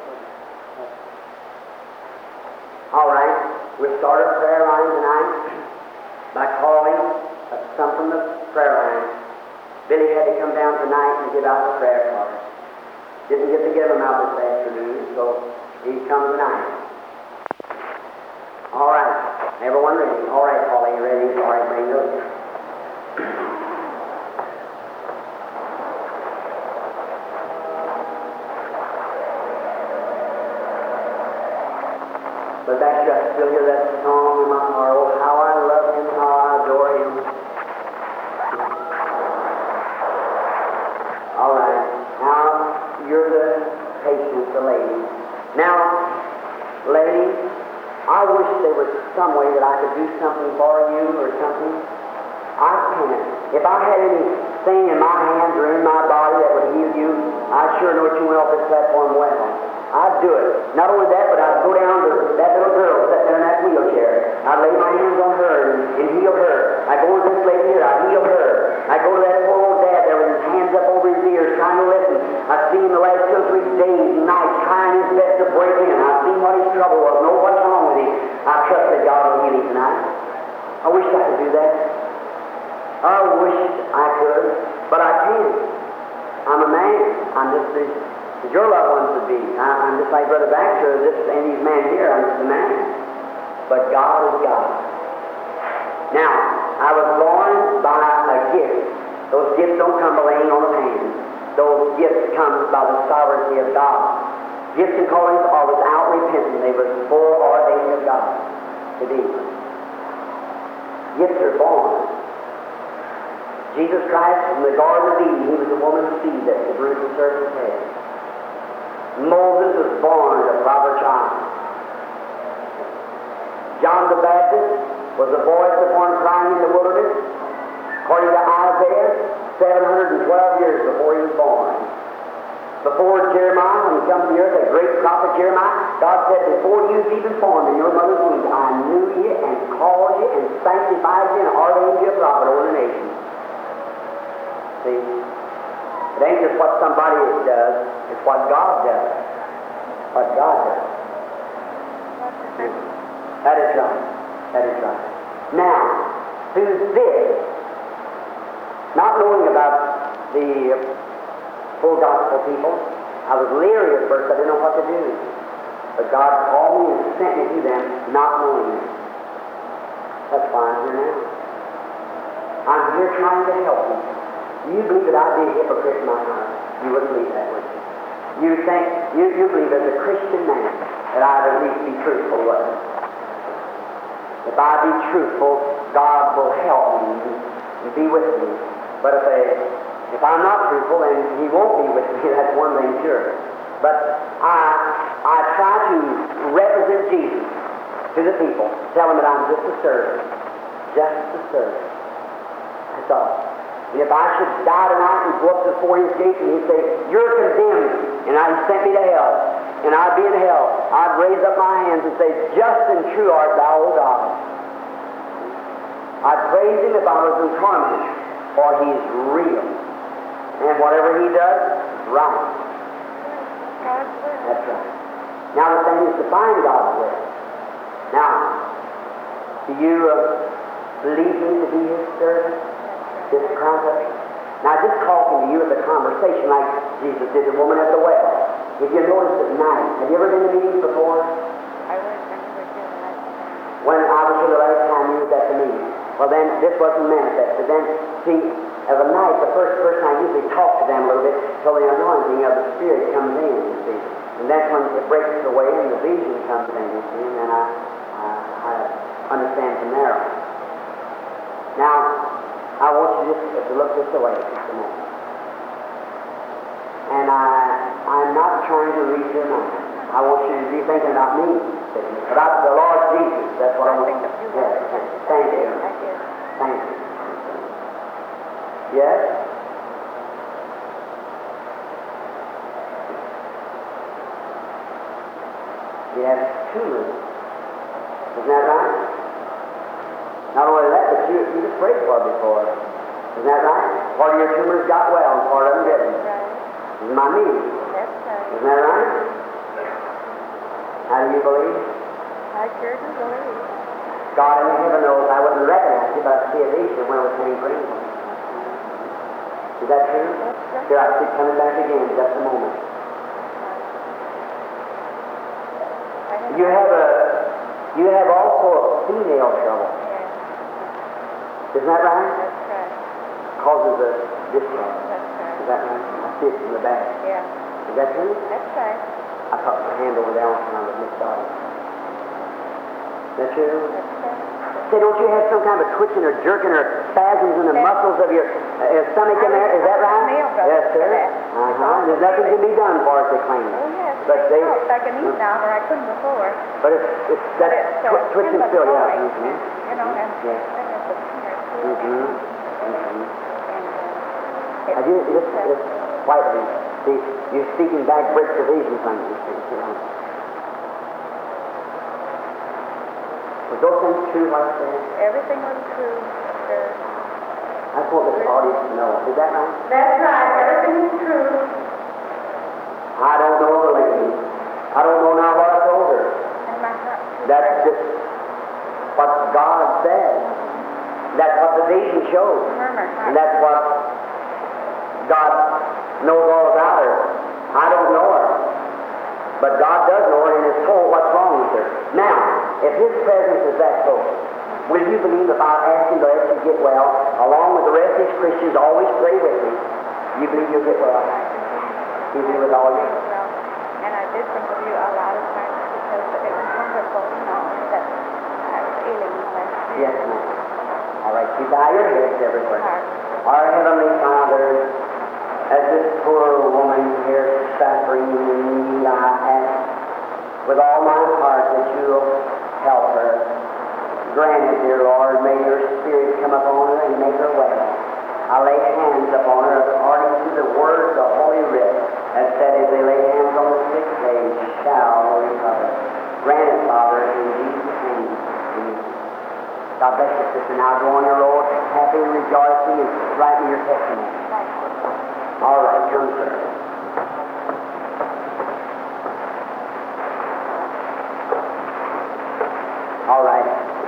All right. We'll start a prayer line tonight by calling some from the prayer line. Billy had to come down tonight and give out the prayer cards. Didn't get to give them out this afternoon, so he comes tonight. All right. Everyone ready? All right, Paul, are you ready? All right, bring those. But back here, I still hear that song in my heart. Oh, how I love Him, how I adore Him. All right. Now, you're the patient, the lady. Now, lady, I wish there was some way that I could do something for you or something. I can't. If I had anything in my hands or in my body that would heal you, I sure know that you went off this platform well. I'd do it. Not only that, but I'd go down to that little girl sitting there in that wheelchair. I'd lay my hands on her and, and heal her. I'd go to this lady here, I'd heal her. I'd go to that poor old dad there with his hands up over his ears trying to listen. I've seen him the last two or three days and nights trying his best to break in. I've seen what his trouble was, know what's wrong with him. I trust that God will heal him tonight. I wish I could do that. I wish I could, but I can't. I'm a man. I'm just as, as your loved ones would be. I, I'm just like Brother Baxter, just, and these men here, I'm just a man. But God is God. Now, I was born by a gift. Those gifts don't come by laying on of hands. Those gifts come by the sovereignty of God. Gifts and callings are without repentance. They were foreordained of God to be. Gifts are born. Jesus Christ, in the Garden of Eden, He was the woman's seed that the bruise of serpent's head. Moses was born of a proper child. John the Baptist was a voice of one crying in the wilderness, according to Isaiah, seven hundred twelve years before he was born. Before Jeremiah, when he come to the earth, that great prophet Jeremiah, God said, before you was even formed in your mother's womb, I knew you and called you and sanctified you and ordained you a prophet over the nations. See? It ain't just what somebody does, it's what God does. What God does. See? That is right. That is right. Now, through this, not knowing about the full gospel people, I was leery at first. I didn't know what to do. But God called me and sent me to them, not knowing them. That's why I'm here now. I'm here trying to help you. You believe that I'd be a hypocrite in my heart. You wouldn't believe that, would you? You think, you, you believe as a Christian man that I'd at least be truthful, wouldn't you? If I be truthful, God will help me and be with me. But if, I, if I'm not truthful, then He won't be with me. That's one thing sure. But I, I try to represent Jesus to the people. Tell them that I'm just a servant. Just a servant. That's all. And if I should die tonight and go up before His gate and He'd say, you're condemned, and I, He sent me to hell, and I'd be in hell, I'd raise up my hands and say, just and true art Thou, O God. I'd praise Him if I was in torment, for He's real. And whatever He does is right. That's right. Now the thing is to find God's will. Now, do you uh, believe me to be His servant? His prophet? Now, just talking to you as a conversation like Jesus did the woman at the well. If you notice at night, have you ever been to meetings before? I was When I was here the last time you was at the meeting. Well, then, this wasn't manifested. Then, see, of a night, the first person I usually talk to them a little bit till the anointing of the Spirit comes in, you see. And that's when it breaks away and the vision comes in, you see, and then I, I, I understand from there on. Now, I want you just to look this away just a moment. And I, I'm not trying to read your mind. I want you to be thinking about me, about the Lord Jesus. That's what I want you to do. Yes. Thank you. Thank you. Yes? You have tumors. Isn't that right? Not only that, but you, you just prayed for it before. Isn't that right? Part of your tumors got well and part of them didn't. This is my meeting. That's right. Isn't that right? How do you believe? I sure do believe. God in heaven knows I wouldn't recognize you, but I see a vision when I was praying for England. Is that true? That's right. Here, I see it coming back again in just a moment. You have a, you have also a female trouble. Yeah. Isn't that right? That's right. Causes a discharge. That's right. Is that right? I see it from the back. Yeah. Is that true? That's right. I caught my hand over there when I was Miss Dottie. Is that true? That's right. Say, don't you have some kind of twitching or jerking or spasms in the muscles of your uh, your stomach in there? Is that right? Nail brother Yes, sir. for that. Uh-huh. There's nothing can be done for it, they claim. Oh, yes. But they, I can eat now where I couldn't before. but it's, it's that But it's uh, tw- twitching still still, yeah. annoying, Mm-hmm. You know, and Yeah. then there's a finger too. Mm-hmm. And, Mm-hmm. uh, I do, just, just quietly, see, you're speaking back breaks the vision from you, see, you know. Was those things true, what I said? everything was true, sir. I just want this audience to know. Is that right? That's right. Everything is true. I don't know the lady. I don't know now what I told her. And my heart. That's just what God said. That's what the vision shows. Murmur, And that's what God knows all about her. I don't know her. But God does know her and has told what's wrong with her. Now, if His presence is that close, will you believe if I ask Him to let you get well, along with the rest of these Christians, always pray with me, you believe you'll get well? You do with all your... Well, and I did think of you a lot of times because it was wonderful, you know, that I was ailing last year. Yes, ma'am. All right, you bow your heads everywhere. Heart. Our Heavenly Father, as this poor woman here suffering in need, I ask with all my heart that you'll help her. Grant it, dear Lord, may your Spirit come upon her and make her well. I lay hands upon her according to the words of Holy Writ that said, if they lay hands on the sick, they shall recover. Grant it, Father, in Jesus' name. Amen. God bless you, sister. Now go on your road, happy and rejoicing, and writing your testimony. All right, come, sir. All right.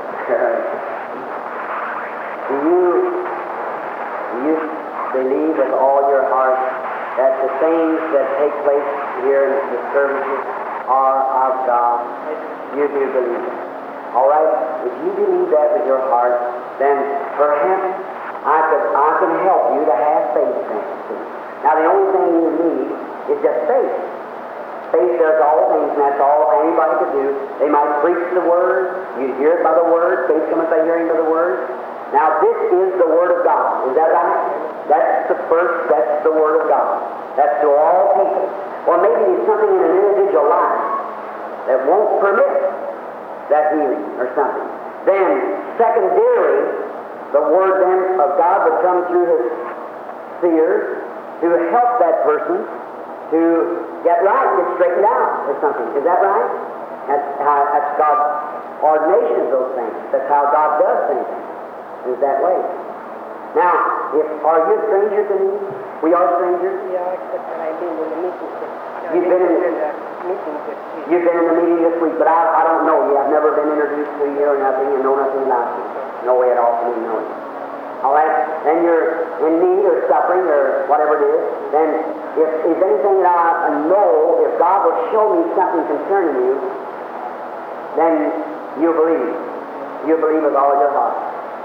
Do you, do you believe with all your heart that the things that take place here in the services are of God? You do believe it. All right? If you believe that with your heart, then perhaps I could I can help you to have faith then. Now the only thing you need is just faith. Faith does all things, and that's all anybody could do. They might preach the Word, you hear it by the Word, faith cometh by hearing by the Word. Now this is the Word of God, is that right? That's the first, that's the Word of God. That's to all people. Or maybe there's something in an individual life that won't permit that healing or something. Then, secondarily, the Word then of God would come through His seers to help that person to get right, get straightened out or something. Is that right? That's how, that's God's ordination of those things. That's how God does things. is that way. Now, if are you a stranger to me? We are strangers. Yeah, except that I've been in the meeting. You've been in the meeting this week. You've been in the meeting this week, but I, I don't know you. I've never been introduced to you or nothing, and know nothing about you. No way at all for me to know you. All right? Then you're in need or suffering or whatever it is. Then if is anything that I know, if God will show me something concerning you, then you believe. You believe with all your heart.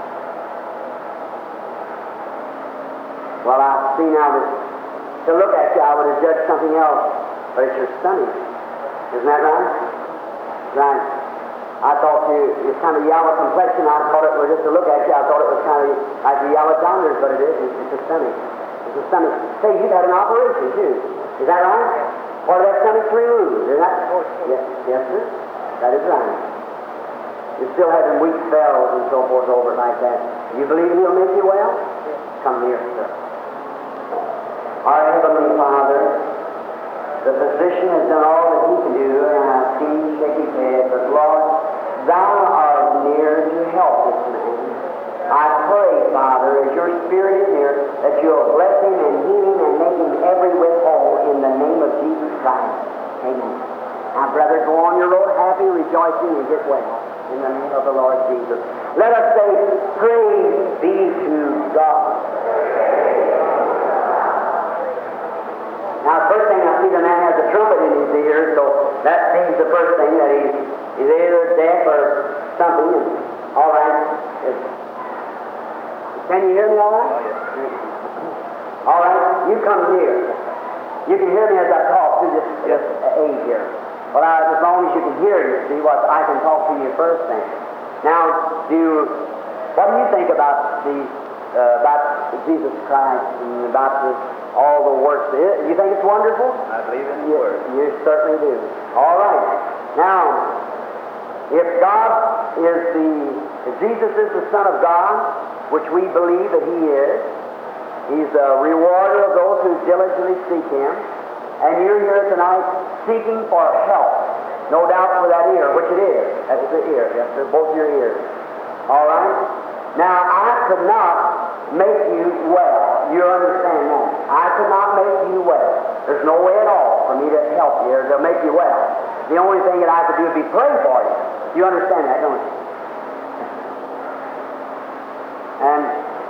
Well, I see now that to look at you, I would have judged something else, but it's your stomach. Isn't that right? Right. I thought you, you're kind of yellow complexion. I thought it was just to look at you. I thought it was kind of like the yellow Donners, but it isn't. It's a stomach. It's a stomach. Say, you've had an operation too. Is that right? Part of that stomach's removed. Is that? Yes, yes, sir. That is right. You're still having weak spells and so forth over it like that. You believe He'll make you well? Come here, sir. Our Heavenly Father, the physician has done all that he can do, and I've seen him shake his head, but Lord, Thou art near to help this man. I pray, Father, as your Spirit is here, that you'll bless him and heal him and make him every whit whole in the name of Jesus Christ. Amen. Now, brother, go on your road happy, rejoicing, and get well in the name of the Lord Jesus. Let us say, praise be to God. Now, the first thing I see, the man has a trumpet in his ear, so that seems the first thing that he's, he's either deaf or something. And, all right. It's, can you hear me all right? Oh, yes. All right. You come here. You can hear me as I talk through this, this aid here. Well, I, as long as you can hear, you see, what I can talk to you first thing. Now, do you, what do you think about the uh, about Jesus Christ and about the, all the works? You think it's wonderful? I believe in His You, Word. you certainly do. All right. Now, if God is the, if Jesus is the Son of God, which we believe that He is, He's a rewarder of those who diligently seek Him, and you're here tonight seeking for help, no doubt for that ear, which it is. That's the ear. Yes, they're both your ears. All right? Now, I could not make you well. You understand that? I could not make you well. There's no way at all for me to help you or to make you well. The only thing that I could do would be pray for you. You understand that, don't you? And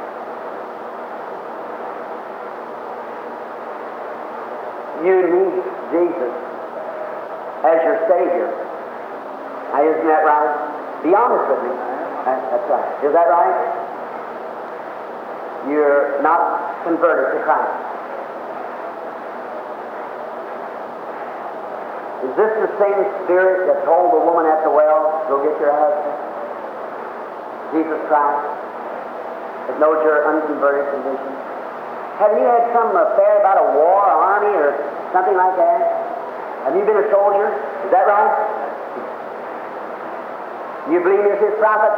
you need Jesus as your Savior. Now, isn't that right? Be honest with me. That's right. Is that right? You're not converted to Christ. Is this the same Spirit that told the woman at the well, go get your husband? Jesus Christ that knows your unconverted condition. Have you had some affair about a war, or army, or something like that? Have you been a soldier? Is that right? You believe He's His prophet?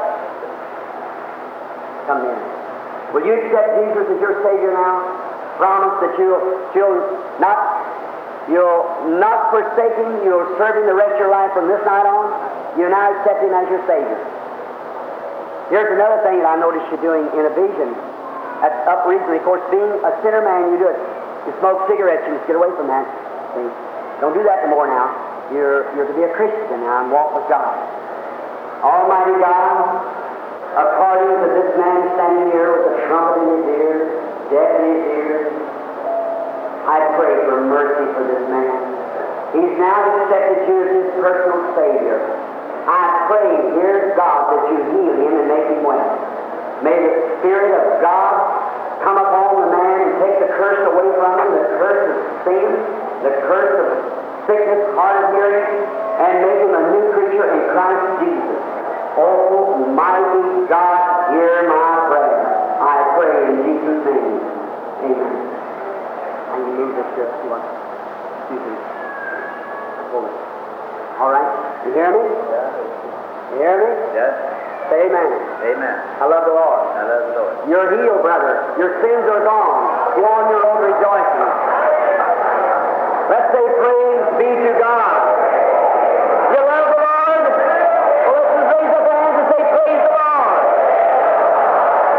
Come in. Will you accept Jesus as your Savior now? Promise that you'll, you'll not, you'll not forsake Him. You'll serve Him the rest of your life from this night on. You now accept Him as your Savior. Here's another thing that I noticed you doing in a vision. That's up recently. Of course, being a sinner man, you do it. You smoke cigarettes. You must get away from that. See? Don't do that anymore now. You're, you're to be a Christian now and walk with God. Almighty God, according to this man standing here with a trumpet in his ear, deaf in his ears, I pray for mercy for this man. He's now accepted you as his personal Savior. I pray, dear God, that you heal him and make him well. May the Spirit of God come upon the man and take the curse away from him, the curse of sin, the curse of sickness, hard of hearing, and make him a new creature in Christ Jesus. Oh, mighty God, hear my prayer. I pray in Jesus' name. Amen. And you move this shirt. You want? Excuse me. Hold it. All right. You hear me? Yeah. You hear me? Yes. Say amen. Amen. I love the Lord. I love the Lord. You're healed, brother. Your sins are gone. Go on your own rejoicing. Let's say praise be to God. You love the Lord? Well, let's just raise up our hands and say praise the Lord.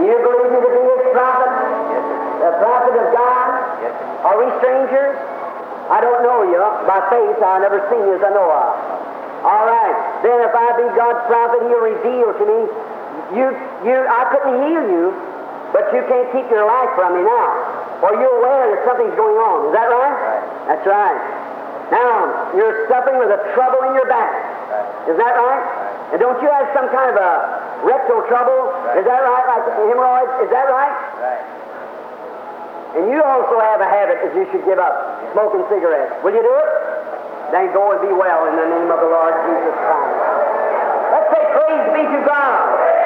you believe me to be His prophet? Yes, sir. The prophet of God? Yes, sir. Are we strangers? I don't know you. By face, I've never seen you as I know of. All right. Then if I be God's prophet, He'll reveal to me. You, you, I couldn't heal you, but you can't keep your life from me now. For you're aware that something's going on. Is that right? Right. That's right. Now, you're suffering with a trouble in your back. Right. Is that right? Right. And don't you have some kind of a rectal trouble? Right. Is that right? Like hemorrhoids? Is that right? Right. And you also have a habit that you should give up, smoking cigarettes. Will you do it? Then go and be well in the name of the Lord Jesus Christ. Let's say praise be to God.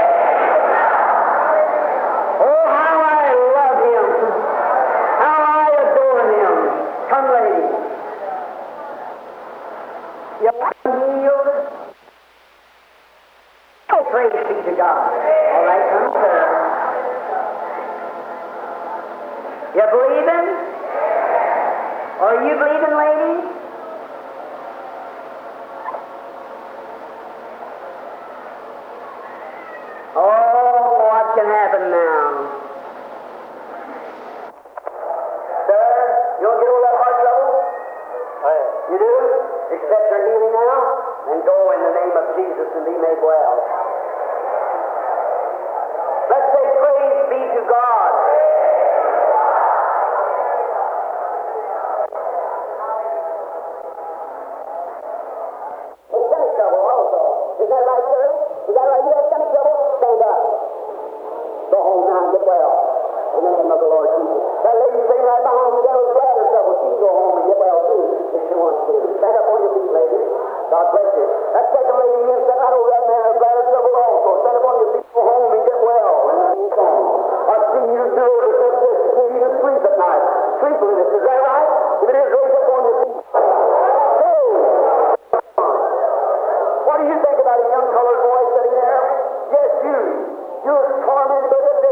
Oh, how I love Him. How I adore Him. Come, lady. You want to yield? Oh, praise be to God. All right, come, sir. You believing? Are you believing, lady? Oh, what can happen now? Sir, you don't get over that heart trouble? You do? Accept your healing now? Then go in the name of Jesus and be made well. Let's say praise be to God. Stomach trouble also. Is that right, sir? Is that right? You have stomach trouble? Stand up. Go home now and get well. In the name of the Lord Jesus. That lady sitting right behind you, that was bladder trouble. She can go home and get well too, if she wants to. Stand up on your feet, lady. God bless you. That second lady here, stand right over that man with bladder trouble also. Stand up on your feet, go home and get well. And then you go. I've seen you do it. It's just this. You can't even sleep at night. Sleepiness, is that right? If it is, raise up on your feet. Hey! What do you think about a young colored boy sitting there? Yes, you. You're tormented by the